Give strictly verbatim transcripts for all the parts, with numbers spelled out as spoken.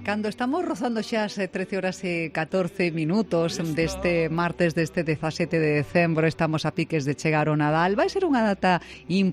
Cando estamos rozando xa as trece horas e catorce minutos deste martes, deste dezasete de decembro, estamos a piques de chegar ao Nadal. Vai ser unha data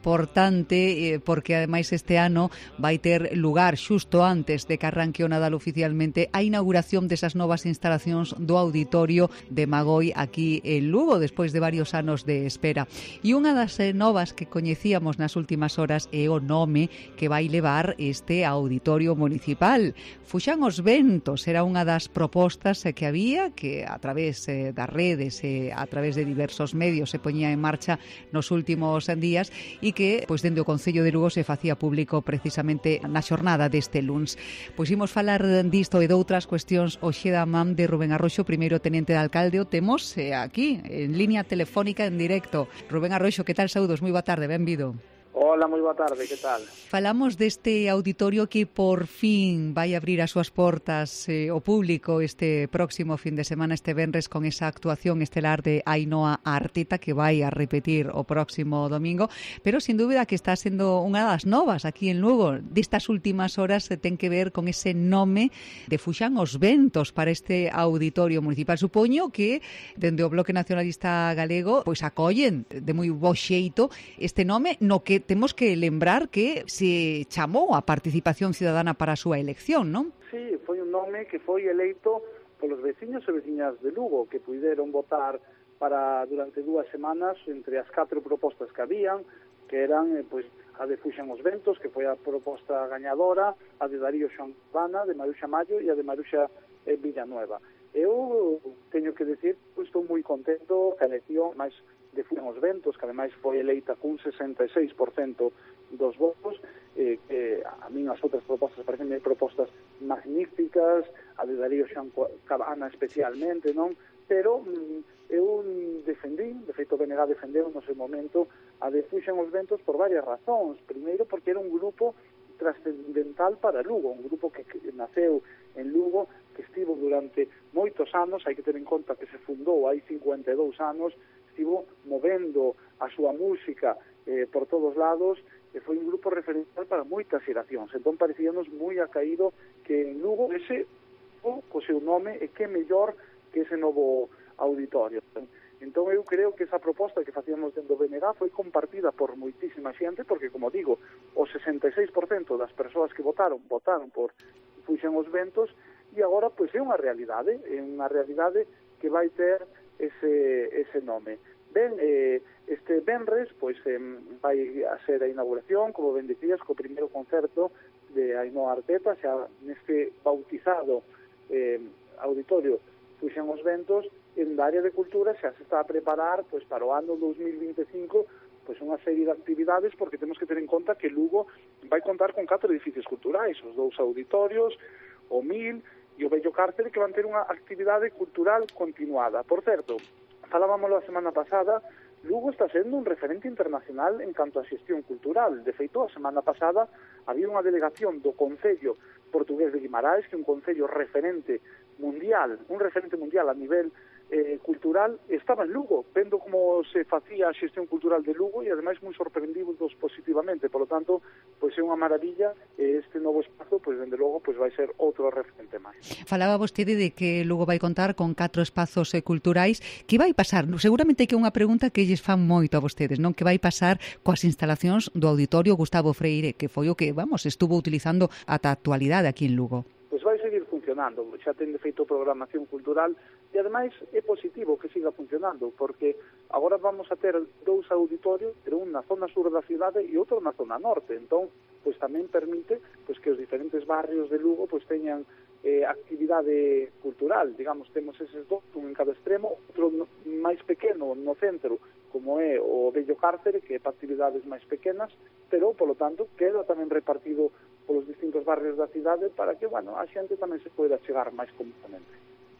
importante porque ademais este ano vai ter lugar xusto antes de que arranque o Nadal oficialmente a inauguración desas novas instalacións do auditorio de Magoi aquí en Lugo, despois de varios anos de espera. E unha das novas que coñecíamos nas últimas horas é o nome que vai levar este auditorio municipal. Fuxan os ventos era unha das propostas que había, que a través eh, das redes e eh, a través de diversos medios se poñía en marcha nos últimos días e que, pois, dende o Concello de Lugo se facía público precisamente na xornada deste luns. Pois imos falar disto e de outras cuestións hoxe da man de Rubén Arroxo, primeiro tenente de alcalde, o temos eh, aquí, en línea telefónica en directo. Rubén Arroxo, que tal? Saúdos, moi boa tarde, benvido. Hola, moi boa tarde, que tal? Falamos deste auditorio que por fin vai abrir as súas portas eh, ao público este próximo fin de semana, este venres, con esa actuación estelar de Ainhoa Arteta que vai a repetir o próximo domingo, pero sin dúbida que está sendo unha das novas aquí en Lugo. Destas últimas horas se ten que ver con ese nome de Fuxan os ventos para este auditorio municipal. Supoño que dende o Bloque Nacionalista Galego pois acollen de moi bo xeito este nome, no que temos que lembrar que se chamou a participación cidadana para a súa elección, non? Sí, foi un nome que foi eleito polos veciños e veciñas de Lugo, que puideron votar para durante dúas semanas entre as catro propostas que habían, que eran eh, pois, a de Fuxan os ventos, que foi a proposta gañadora, a de Darío Xombana, de Maruxa Mallo e a de Maruxa eh, Villanueva. Eu teño que decir que estou moi contento que a elección máis de Fuxan os ventos, que ademais foi eleita cun sesenta e seis por cento dos votos, eh, que a min as outras propostas parecen propostas magníficas, a de Darío Xombana especialmente, non? Pero mm, eu defendí, de feito o B N G defendeu no seu momento a de Fuxan os ventos por varias razóns. Primeiro, porque era un grupo trascendental para Lugo, un grupo que, que naceu en Lugo, que estivo durante moitos anos, hai que ter en conta que se fundou hai cincuenta e dous anos, estivo movendo a súa música eh, por todos lados, e foi un grupo referencial para moitas xeracións. Entón parecíanos moi acaído que en Lugo ese, o, co seu nome, e que mellor que ese novo auditorio. Entón eu creo que esa proposta que facíamos dentro do B N G foi compartida por moitísima xente, porque, como digo, o sesenta e seis por cento das persoas que votaron, votaron por Fuxan os ventos, e agora pois é unha realidade, é unha realidade que vai ter ese, ese nome. Ben, eh, este venres pois eh, vai a ser a inauguración, como ben dicías, co primeiro concerto de Ainhoa Arteta, xa neste bautizado eh, auditorio Fuxan os ventos, en da área de cultura xa se está a preparar pois para o ano dos mil vinte e cinco pois unha serie de actividades, porque temos que ter en conta que Lugo vai contar con catro edificios culturais, os dous auditorios, o Mil e o Bello Cárcere, que van ter unha actividade cultural continuada. Por certo, falábamoslo a semana pasada, Lugo está sendo un referente internacional en canto a xestión cultural. De feito, a semana pasada había unha delegación do Concello Portugués de Guimaraes, que é un concello referente mundial, un referente mundial a nivel eh, cultural, estaba en Lugo, vendo como se facía a xestión cultural de Lugo e ademais moi sorprendidos positivamente. Por lo tanto, pois é unha maravilla, e este novo espazo, pois dende logo, pois vai ser outro referente máis. Falaba vostede de que Lugo vai contar con catro espazos eh, culturais. Que vai pasar? Seguramente que é unha pregunta que lles fan moito a vostedes, non? Que vai pasar coas instalacións do Auditorio Gustavo Freire, que foi o que, vamos, estuvo utilizando ata a actualidade aquí en Lugo? Pois vai seguir funcionando, xa ten de feito programación cultural, e ademais é positivo que siga funcionando, porque agora vamos a ter dous auditorios, pero un na zona sur da cidade e outro na zona norte. Entón, pois tamén permite pois que os diferentes barrios de Lugo pois teñan eh, actividade cultural. Digamos, temos eses dous, un en cada extremo, outro máis pequeno no centro, como é o Bello Cárcere, que é para actividades máis pequenas, pero, polo tanto, queda tamén repartido polos distintos barrios da cidade para que, bueno, a xente tamén se poida chegar máis cómodamente.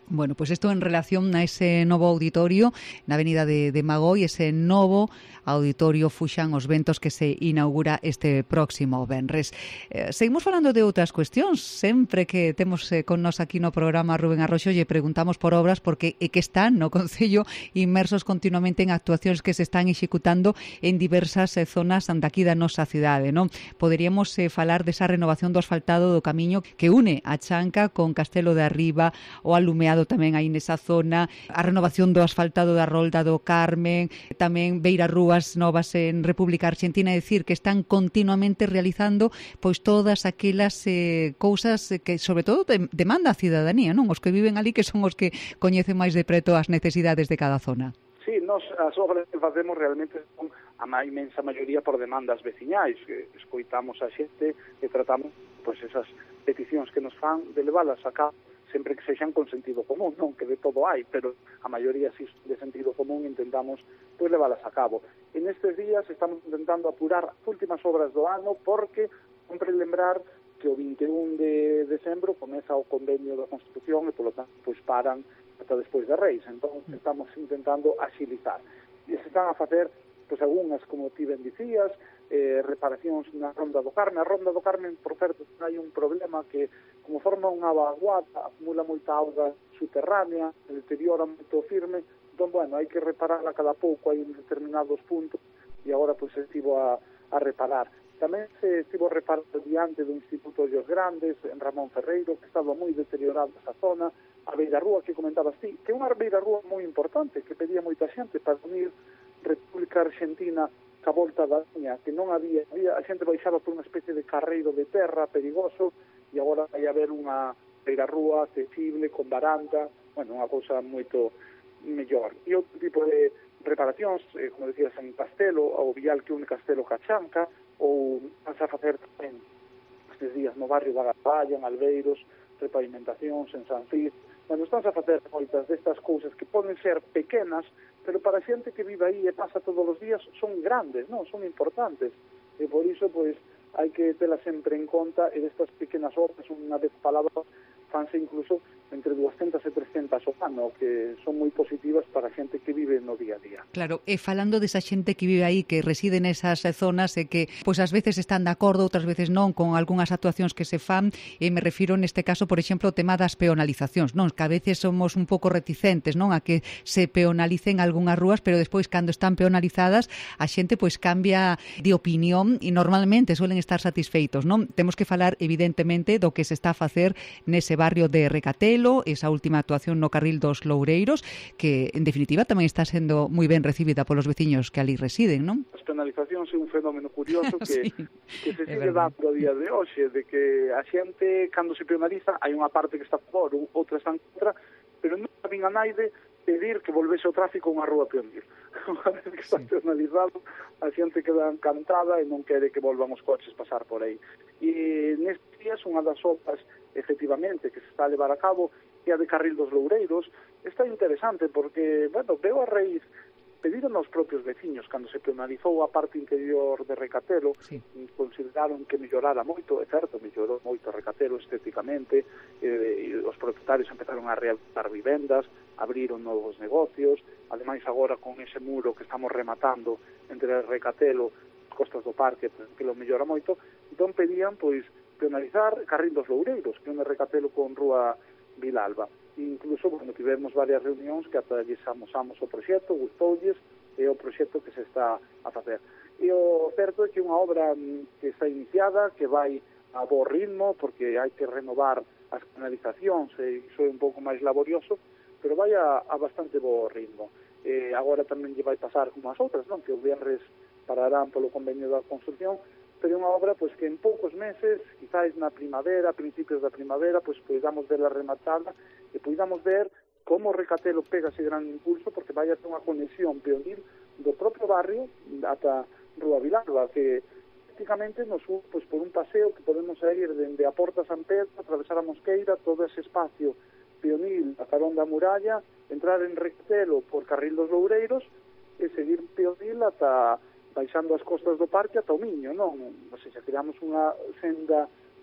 Bueno, pues isto en relación a ese novo auditorio na avenida de, de Magoi, ese novo auditorio Fuxan os Ventos que se inaugura este próximo venres. Eh, seguimos falando de outras cuestións. Sempre que temos eh, con nos aquí no programa Rubén Arroxo lle preguntamos por obras porque é que están no Concello inmersos continuamente en actuacións que se están executando en diversas eh, zonas daqui da nosa cidade, non? Poderíamos eh, falar desa renovación do asfaltado do camiño que une a Chanca con Castelo de Arriba, o alumeado tamén aí nesa zona, a renovación do asfaltado da Rolda do Carmen, tamén beirarrúas novas en República Argentina, é dicir, que están continuamente realizando pois todas aquelas eh, cousas que sobre todo de, demanda a cidadanía, non? Os que viven ali que son os que coñecen máis de preto as necesidades de cada zona. Sí, nos as obras que facemos realmente son a má imensa maioría por demandas veciñais, que escoitamos a xente e tratamos pois esas peticións que nos fan de leválas a cabo sempre que sexan con sentido común, non que de todo hai, pero a maioría si de sentido común intentamos pois leválas a cabo. En estes días estamos intentando apurar as últimas obras do ano porque sempre lembrar que o vinte e un de decembro comeza o convenio da Constitución e polo tanto pois paran ata despois de Reis, entón estamos intentando axilizar. E se están a facer pois algunhas, como ti ben dicías, eh, reparacións na Ronda do Carmen. A Ronda do Carmen, por certo, hai un problema que, como forma unha vaguada, acumula moita auga subterránea, se deteriora moito firme, entón, bueno, hai que repararla cada pouco, hai en determinados puntos, e agora, pois, se estivo a, a reparar. Tamén se estivo reparando diante do Instituto Ollos Grandes, en Ramón Ferreiro, que estaba moi deteriorada esa zona, a beirarrúa que comentabas ti, que é unha beirarrúa moi importante, que pedía moita xente para unir República Argentina ca volta da liña, que non había, había a xente baixaba por unha especie de carreiro de terra perigoso, e agora vai haber unha beirarrúa accesible, con baranda, bueno, unha cousa moito mellor. E outro tipo de reparacións, eh, como decías, en Castelo, ao vial que une Castelo ca Chanca, ou vas a facer tamén estes días no barrio da Garballa, en Albeiros, repavimentacións en San Cid. Bueno, estás a facer moitas destas cousas que poden ser pequenas, pero para a xente que vive aí e pasa todos os días son grandes, non? Son importantes. E por iso, pois, hai que telas sempre en conta, e destas pequenas obras, unha vez palabras, fanse incluso entre duascentas e trescentas ao ano, que son moi positivas para a xente que vive no día a día. Claro, e falando desa xente que vive aí, que reside nesas zonas e que, pois, ás veces están de acordo, outras veces non, con algunhas actuacións que se fan, e me refiro neste caso, por exemplo, o tema das peonalizacións, non? Que a veces somos un pouco reticentes, non? A que se peonalicen algunhas rúas, pero despois, cando están peonalizadas, a xente, pois, cambia de opinión e normalmente suelen estar satisfeitos, non? Temos que falar, evidentemente, do que se está a facer nese barrio de Recatelo, esa última actuación no Carril dos Loureiros, que, en definitiva, tamén está sendo moi ben recibida polos veciños que ali residen, non? As penalizacións é un fenómeno curioso que, sí, que se sigue dando a día de hoxe, de que a xente, cando se penaliza, hai unha parte que está a favor, outra está en contra, pero non vin a naide pedir que volvese o tráfico a unha rúa peonil. Unha vez que está sí. penalizado, a xente queda encantada e non quere que volvan os coches pasar por aí. E nestes días, unha das obras, efectivamente, que se está a levar a cabo, é a de Carril dos Loureiros. Está interesante porque, bueno, veo a raíz, pediron aos propios veciños, cando se penalizou a parte interior de Recatelo, sí. consideraron que mellorara moito, é certo, mellorou moito Recatelo estéticamente, eh, e os propietarios empezaron a rehabilitar vivendas, abriron novos negocios, ademais agora con ese muro que estamos rematando entre Recatelo e Costas do Parque, que lo mellora moito, entón pedían, pois, penalizar Carril dos Loureiros, que é un Recatelo con Rúa Vilalba. E incluso, bueno, tivemos varias reunións que ata lles amosamos o proxecto, gustoulles, e o proxecto que se está a facer. E o certo é que unha obra que está iniciada, que vai a bo ritmo, porque hai que renovar as canalizacións, e iso é un pouco máis laborioso, pero vai a, a bastante bo ritmo. E agora tamén lle vai pasar como as outras, non? Que o viernes pararán polo convenio da construcción, pero é unha obra pois que en poucos meses, quizáis na primavera, a principios da primavera, pois poidamos verla rematada e poidamos ver como Recatelo pega ese gran impulso, porque vai a ter unha conexión peonil do propio barrio ata Rúa Vilalba, que prácticamente nos une pois, por un paseo que podemos ir dende a Porta San Pedro, atravesar a Mosqueira, todo ese espacio peonil a carón da muralla, entrar en Recatelo por Carril dos Loureiros e seguir peonil ata baixando as costas do parque ata o Miño, non? O sea, tiramos unha senda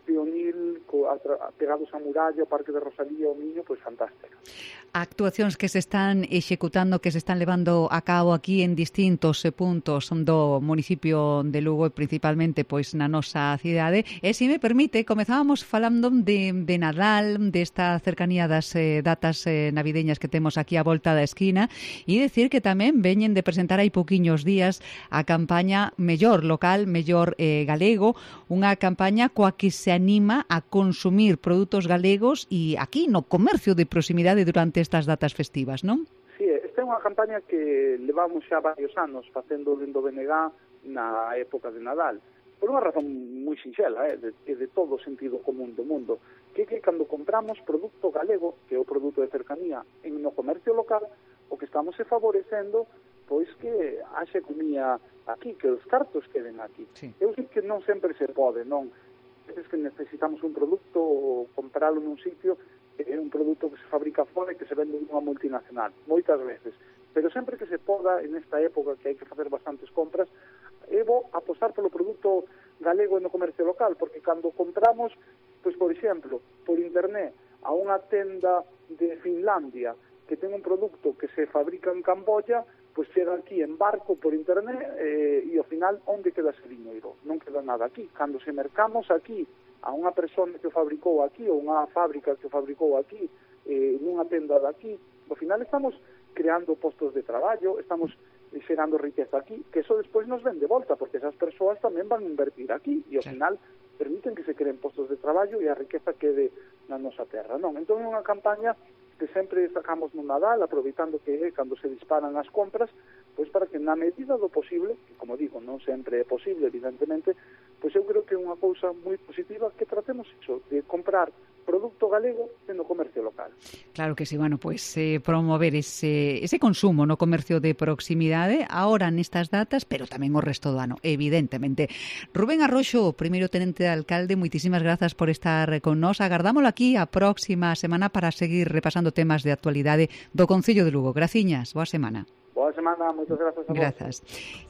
peonil, co, a, pegados a muralla, o Parque de Rosalía, o Miño, pois fantástico. Actuacións que se están executando, que se están levando a cabo aquí en distintos puntos do municipio de Lugo e principalmente pois na nosa cidade. E se me permite, comezábamos falando de, de Nadal, desta cercanía das eh, datas eh, navideñas que temos aquí á volta da esquina, e decir que tamén veñen de presentar hai pouquiños días a campaña Mellor Local, Mellor eh, Galego, unha campaña coa que se anima a consumir produtos galegos e aquí no comercio de proximidade durante estas datas festivas, non? Sí, esta é unha campaña que levamos xa varios anos facendo dentro do B N G na época de Nadal, por unha razón moi sinxela, eh, de, de todo o sentido común do mundo, que é que cando compramos produto galego, que é o produto de cercanía, en no comercio local, o que estamos é favorecendo pois que haxe comida aquí, que os cartos queden aquí. Sí. Eu sei que non sempre se pode, non? É que necesitamos un produto ou compralo nun sitio, é un produto que se fabrica fora e que se vende nunha multinacional, moitas veces. Pero sempre que se poda, en esta época que hai que facer bastantes compras, é bo apostar polo produto galego no comercio local, porque cando compramos, pois por exemplo, por internet, a unha tenda de Finlandia que ten un produto que se fabrica en Camboya, pois chega aquí en barco por internet eh, e ao final onde queda ese diñeiro? Non queda nada aquí. Cando se mercamos aquí a unha persona que o fabricou aquí ou unha fábrica que o fabricou aquí eh, nunha tenda de aquí, ao final estamos creando postos de traballo, estamos xerando riqueza aquí, que eso despois nos ven de volta, porque esas persoas tamén van a invertir aquí e ao sí. final permiten que se creen postos de traballo e a riqueza quede na nosa terra, non? Entón é unha campaña que sempre sacamos no Nadal, aproveitando que é cando se disparan as compras, pois para que na medida do posible, que como digo, non sempre é posible, evidentemente, pois eu creo que é unha cousa moi positiva que tratemos iso, de comprar produto galego no comercio local. Claro que sí, bueno, pois eh, promover ese, ese consumo no comercio de proximidade, ahora nestas datas, pero tamén o resto do ano, evidentemente. Rubén Arroxo, primeiro tenente de alcalde, moitísimas grazas por estar con nós. Agardámolo aquí a próxima semana para seguir repasando temas de actualidade do Concello de Lugo. Graciñas, boa semana. Boa semana, moitas grazas a vos. Grazas.